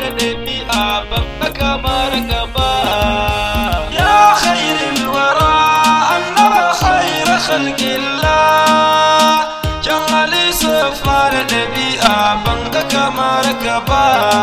da ɗabi'a babba kamar gaba. Ya khairul wara annaba khaira khalqillah, kyan hali siffa da ɗabi'a banga kamar gaba.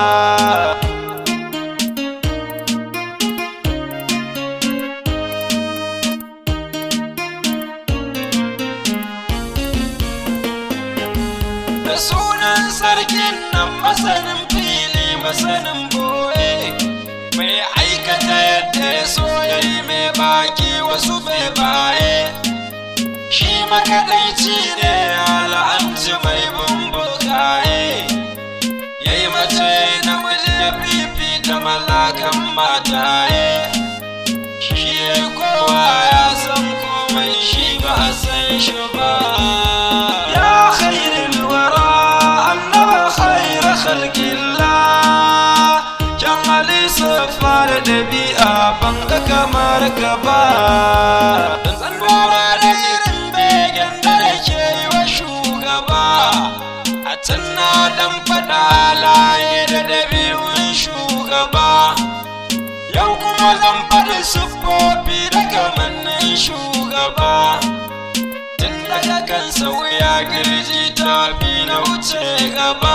Da sunan sarkin nan masanin fili masanin boye, mai aikata yadda ya so yayi mai baki wasu bai baye. Shi makaɗaici ne ya la'anci mai bumbukaye, yayi mace namiji ya fifita mallakan mataye. Shi kowa ya san komai shi ba a san shi ba. Ya khairul wara annaba khaira khalqillah, kyan hali siffa da ɗabi'a banga kamar gaba. Dan tsandora da irin begen da nake yi wa shugaba, a can na dan faɗa halaye da ɗabi'un shugaba. Yau kuma zan faɗi siffofi da kamannin shugaba, tun daga kan sauya girji tafi na wuce gaba.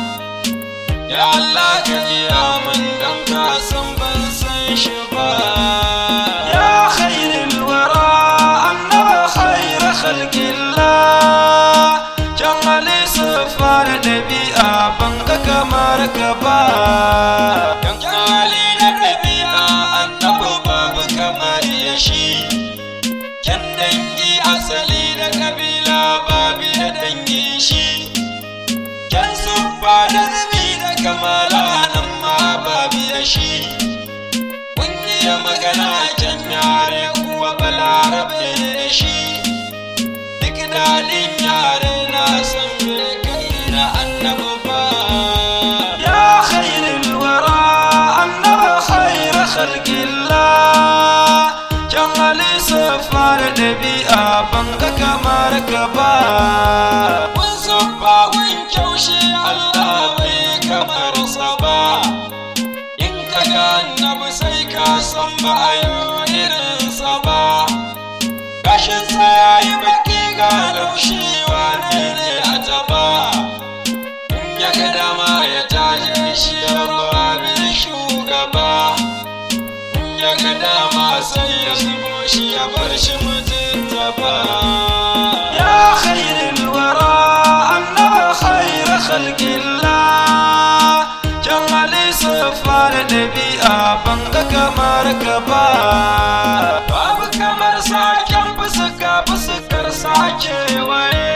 Ya Allah ka iya min dan ka san ban san shi ba. Ya khairul wara annaba khaira khalqillah, kyan hali siffa da ɗabi'a banga kamar gaba. Kyan hali da ɗabi'a annabi babu kamar ya shi, kyan dangi asali da kabila babu ya dangi shi, kyan siffa da zubi da kamala nan ma babu ya shi. Kun iya magana kyan yare kuwa balarabe da shi, duk daɗin yare na san bai kai na annabi ba. Ya khairul wara annaba khaira khalqillah, kyan hali siffa da ɗabi'a banga kamar gaba. Kun siffa kun kyaushe Allah bai kamar sa ba, in ka ga annabi sai ka san ba a yi irinsa ba. Gashinsa ya yi baki ga laushi wane ne a taba, in ya ga dama ya taje shi ya babu shugaba, in ya ga dama sai ya zubo shi ya bar shi mutunta ba. Ya khairul wara annaba khaira khalqillah, kyan hali siffa da ɗabi'a banga kamar gaba. Babu kamar saken fuskar sake waye,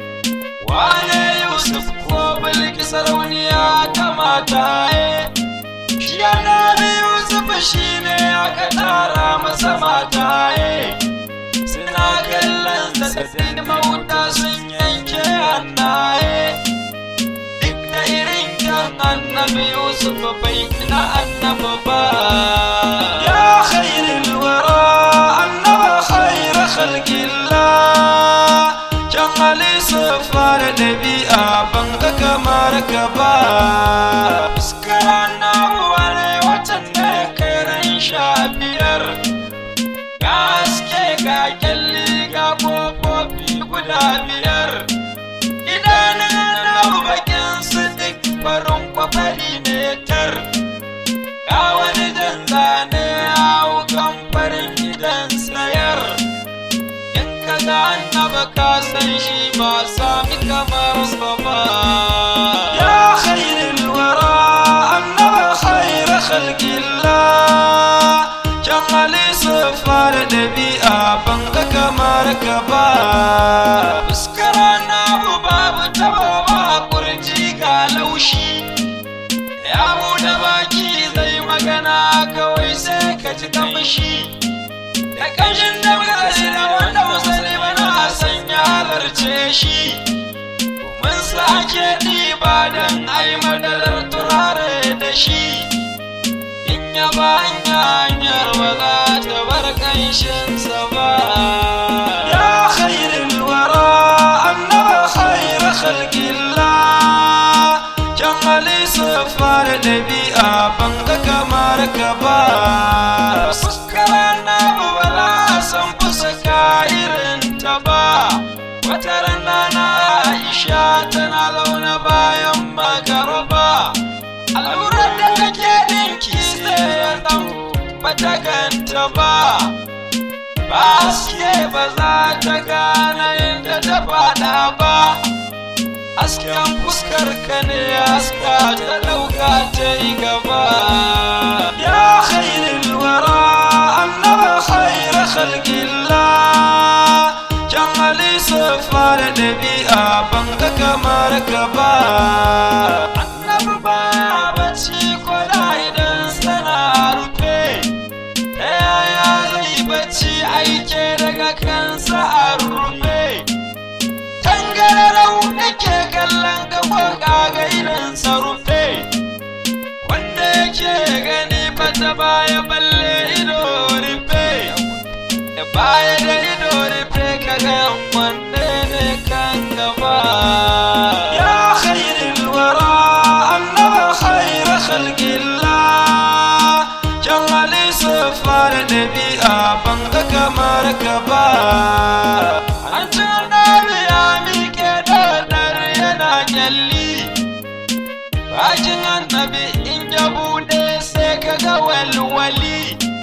wane Yusuf ko Bilki sarauniya ta mataye. Shi annabi Yusuf shi ne aka tara masa mataye, suna kallon sa sai mauta sun yanke hannaye. Duk da irin kyan annabi Yusuf bai na annabi ba. Ya khairul wara annaba khaira khalqillah, kyan hali siffa da ɗabi'a banga kamar gaba. Fuskar annabi wane watan da ya kai ran 15, ga haske ga kyalli ga ƙofofi guda 5. Idanun annabi bakin su duk farin kwafari ne tar, ga wani jan zane hau kan farin idan sayar. In ka ga annabi ka san shi ba sami kamar sa ba. Ya khairul wara annaba khaira khalqillah, kyan hali siffa da ɗabi'a banga kamar gaba. Fuskar annabi babu tabo ba kurji ga laushi, ya buɗe baki zai magana kawai sai ka ji kamshi. Da ƙanshin da muka da wanda musali bana san ya halarce shi, mun sake ɗiba don ai madarar turare da shi. In ya ba hanyar ba za ta bar ƙanshinsa ba. Ya khairul wara annaba khaira khalqillah, kyan hali siffa da ɗabi'a ta ganta ba, ba haske ba za ta gane inda ta faɗa ba. Hasken fuskar ka ne haska ta ɗauka ta yi gaba. Ya khairul wara annaba khaira khalqillah, kyan hali siffa da ɗabi'a ban ga kamar ka ba. Annabi baya bacci ko da idan sana rufe, ta yaya zai bacci aike daga kansa a rufe. Tangararau nake kallon gaban kaga idansa rufe, wanda yake gani fata baya balle ido rufe, da baya da ido rufe kaga wanne ne kan gaba. Ya khairul wara annaba khaira khalqillah, kyan hali siffa da ɗabi'a ban ga kamar ka ba. An ci annabi ya miƙe ɗaɗɗar yana kyalli, bakin annabi in ya buɗe sai ka ga walwali.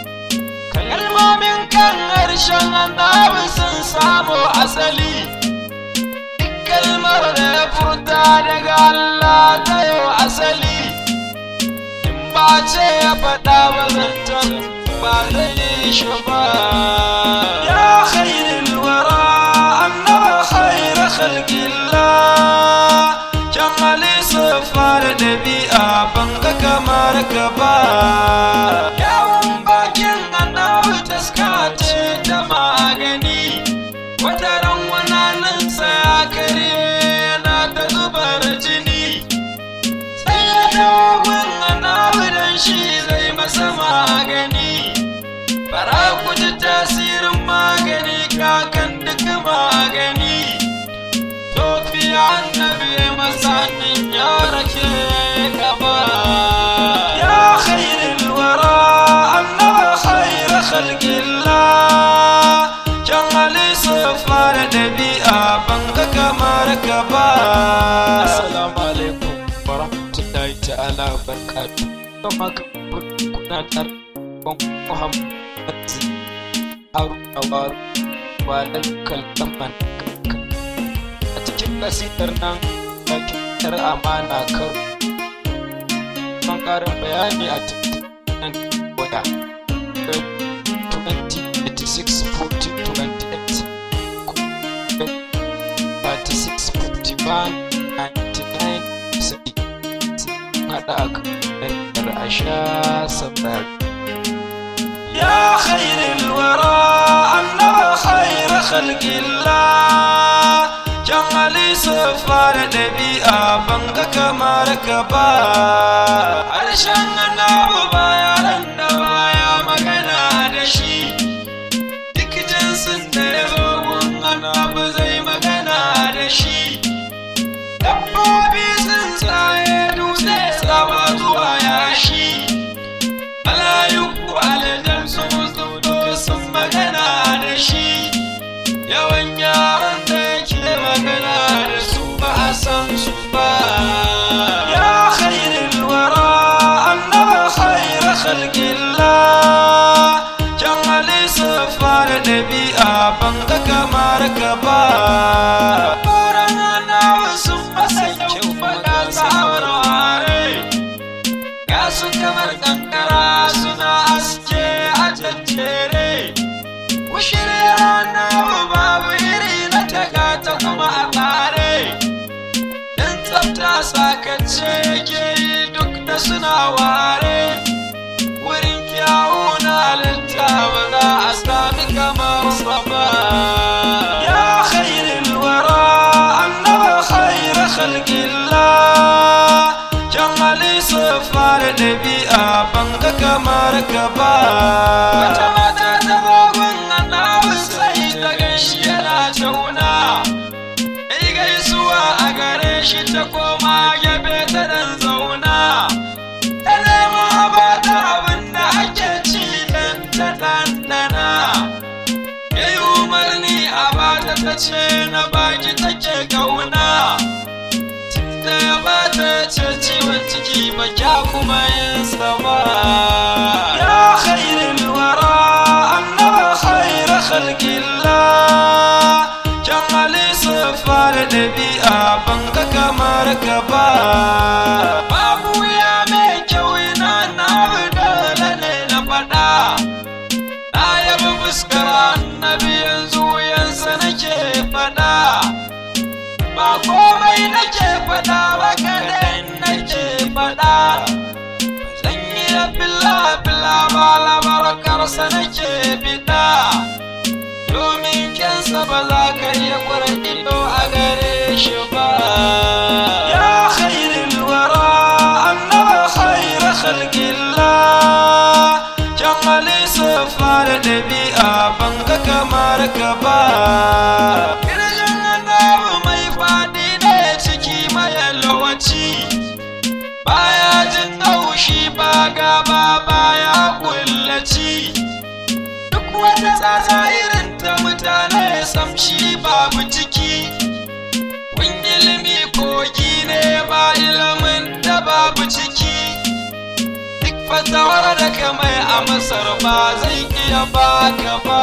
Kalmomin kan harshen annabi sun samu asali, duk kalmar da ya furta daga Allah ta yau asali. In ba ce ya faɗa ba zantan ba zai yi shi ba. Ya khairul wara annaba khaira khalqillah, kyan hali siffa da ɗabi'a ban ga kamar ka ba. Yawon bakin annabi taska ce ta magani, wata ran wananinsa ya karye yana ta zubar jini, sai ya dawo gun annabi dan shi zai masa magani. Bara ku ji tasirin magani kakan duk magani, tofi annabi masanin ya rake gaba. Ya khairul wara annaba khaira khalqillah, kyan hali siffa da ɗabi'a ban ga kamar ka ba. Assalamu alaikum warahmatullahi ta'ala barakatuh. Kuma kuna tar Muhammad Haruna Waru walar kalkaman a cikin kasidar nan da kyautar amana karo. Ban ƙarin bayani a tattalin waya 2086-40-28 36-51-99 haɗa a kan a sha sabar. Ya khairul wara annaba khaira khalqillah, kyan hali siffa da ɗabi'a ban ga kamar ka ba. Harshen annabi baya ran da baya magana da shi, duk jinsin da ya zo gun annabi zai magana da shi. Dabbobi sun tsaye dutse sama zuwa yashi, mala'iku aljan sun zudo sun magana da shi. Yawan yaran da yake magana da su ba a san su ba. Ya khairul wara annaba khaira khalqillah, kyan hali siffa da ɗabi'a ban ga kamar ka ba. Buran annabi sun masa kyau faɗa tsawarware, ga su kamar kankara suna aske a jajjere. Kushirya annabi babu iri na taga ta kuma a tsare, dan tsafta sakace yake yi duk da suna ware. Wurin kyawu na halitta ba za a sami kamar sa ba. Ya khairul wara annaba khaira khalqillah, kyan hali siffa da ɗabi'a ban ga kamar ka ba. Wata mata ta bagun annabi sai ta ganshi yana tauna, ai gaisuwa a gare shi ta koma gefe ta dan zauna, ta nemo a bata abin da ake ci dan ta ɗanɗana. Yayi umarni a bata ta ce na baki take kauna, tunda ya bata ce ciwon ciki ba kya kuma yin sama. Ya khairul albarkarsa nake bida, domin kyansa ba za ka iya kura ido a gare shi ba. Ya khairul wara annaba khaira khalqillah, kyan hali siffa da ɗabi'a ban ga kamar ka ba. Kirjin annabi mai faɗi ne ciki mai yalwaci, baya jin haushi ba gaba baya kullaci, duk wata tsatsa irin ta mutane samshi babu ciki. Kun ilimi kogi ne ba ilimin da babu ciki, duk fatawar da kamai a Masar ba zai iya baka ba.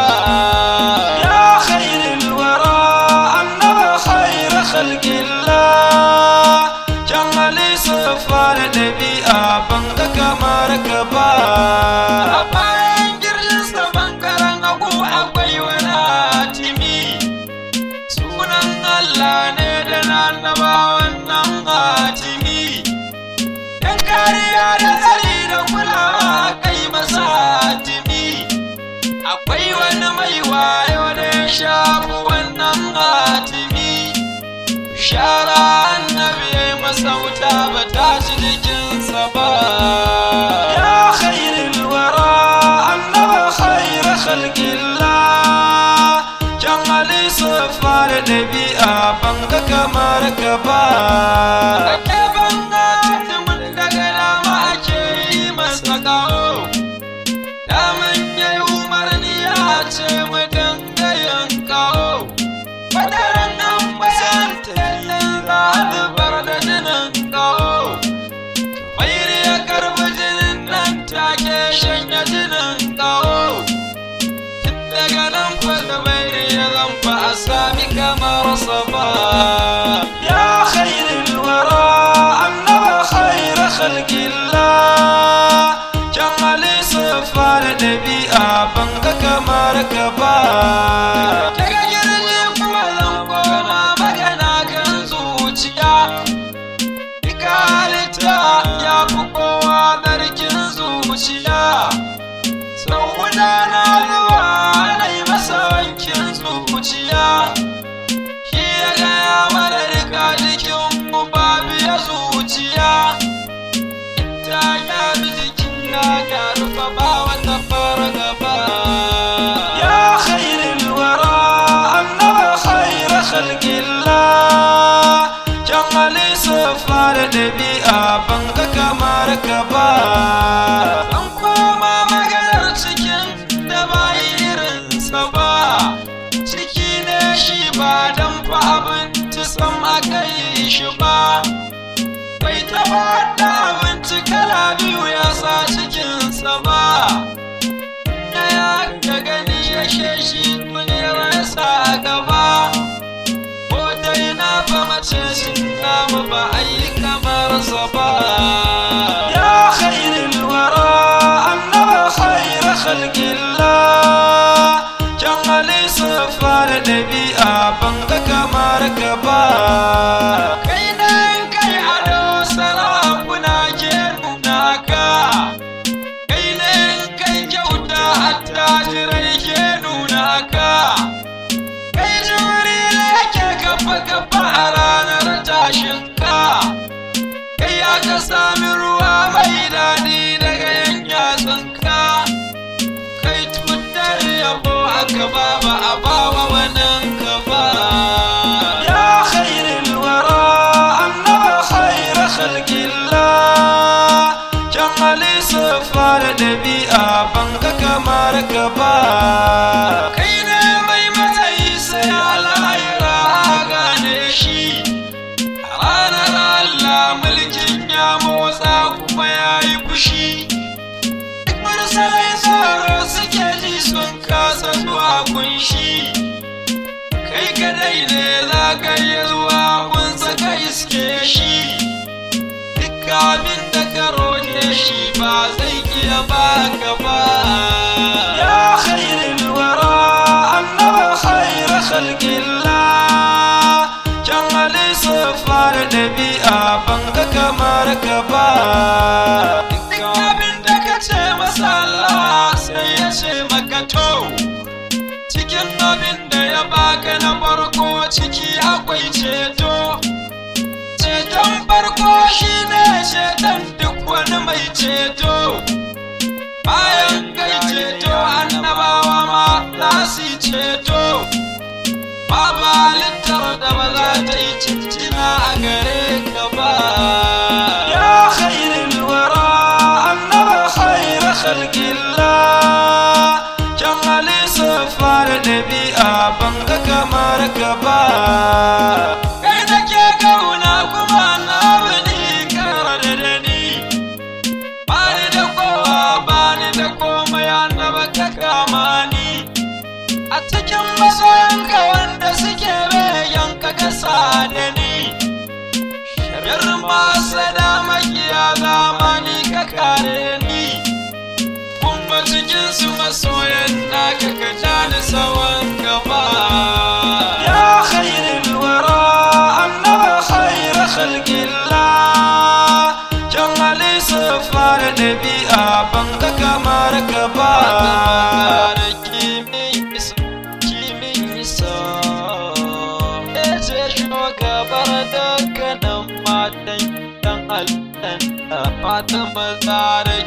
Ya khairul wara annaba khaira khalqillah, kyan hali siffa da ɗabi'a ban ga kamar ka ba. A bayan girjinsa bangaren hagu akwai wani hatimi, sunan Allah ne da na annabawan nan hatimi, dan kariya da tsari da kulawa kai masa hatimi. Akwai wani mai wayo da ya shafi wannan hatimi, shara annabi ya yi masa wuta ba ta ci jikinsa ba. Ya khairul wara annaba khaira khalqillah, kyan hali siffa da ɗabi'a ban ga kamar ka ba. Ake banga tuntun daga dama ake yi masa kawo, daman ya yi umarni ya ce mu dinga yin kawo. Fadaran an bayan tallan zaɓar da jinin kawo, Bayri ya karɓi jinin nan take shanya jinin kawo. Tun daga nan fada Bayri ya zamfa a sami kamar sa ba. Ya khairul wara annaba khaira khalqillah, kyan hali siffa da ɗabi'a ban ga kamar ka ba. Daga girji kuma zan koma magana kan zuciya, duka halitta ya fi kowa tsarkin zuciya. Sau gudana zuwa na yi masa wankin zuciya, shi ya gaya mana duka jikinmu babu ya zuciya. Ta gyaru jiki ya gyaru fa ba wata fargaba. Ya khairul wara annaba khaira khalqillah, kyan hali siffa da ɗabi'a ban ga kamar ka ba. An koma maganar cikin da ba irinsa ba, ciki ne shi ba dan fa abinci sam aka yi shi ba. Bai taɓa da abinci kala biyu ya sa cikinsa ba, na ya ga gani ya sheshi duniyar sa gaba. Ko ta ina fa mace shi namu ba a yi kamar sa ba. Ya khairul wara annaba khaira khalqillah, kyan hali siffa da ɗabi'a ban ga kamar ka ba. Kai ne kai ado sarakuna ke nuna ka, kai ne kai kyauta attajirai ke nuna ka, kai jibril yake kafa kafa a ranar tashin ka, kai aka sami ruwa mai daɗi daga yan yatsun ka, kai tutar yabo aka ba a bawa wannan ka ba. Ya khairul wara annaba khaira khalqillah, kyan hali siffa da ɗabi'a ban ga kamar ka ba. Kai ne mai matsayi sai alhaira gane shi, a ranar Allah mulkin ya motsa kuma ya yi fushi. Duk marsalai tsoro suke ji sun kasa zuwa kunshi, kai kadai ne za ka yi zuwa kunsa ka iske shi. Duk abin da ka roƙe shi ba zai iya baka ba. Ya khairul wara annaba khaira khalqillah, kyan hali siffa da ɗabi'a ban ga kamar ka ba. Duk abin da ka ce masa Allah cikin abin da ya baka na farko ciki akwai ceto. Ceton farko shine ceton duk wani mai ceto. Bayan kai ceto annabawa ma za su yi ceto. Babu halittar da ba za ta yi cincina a gare ka ba. Ya khairul wara annaba khair khalqillah, kyan hali siffa da ɗabi'a ban ga kamar ka ba. Kai nake kauna kuma na wani kara da ni. Bani da kowa bani da komai annaba ka kama ni. A cikin masoyanka wanda suke bayanka kasa da ni. Sharrin masu da makiya zamani ka kare ni. Kuma cikinsu masoyan naka ka ja da sawan gaba. Ya khairul wara annaba khair khalqillah, kyan hali siffa da ɗabi'a ban ga kamar ka ba. Gabar dukkanin matan dan aljanna, Fatima Zahra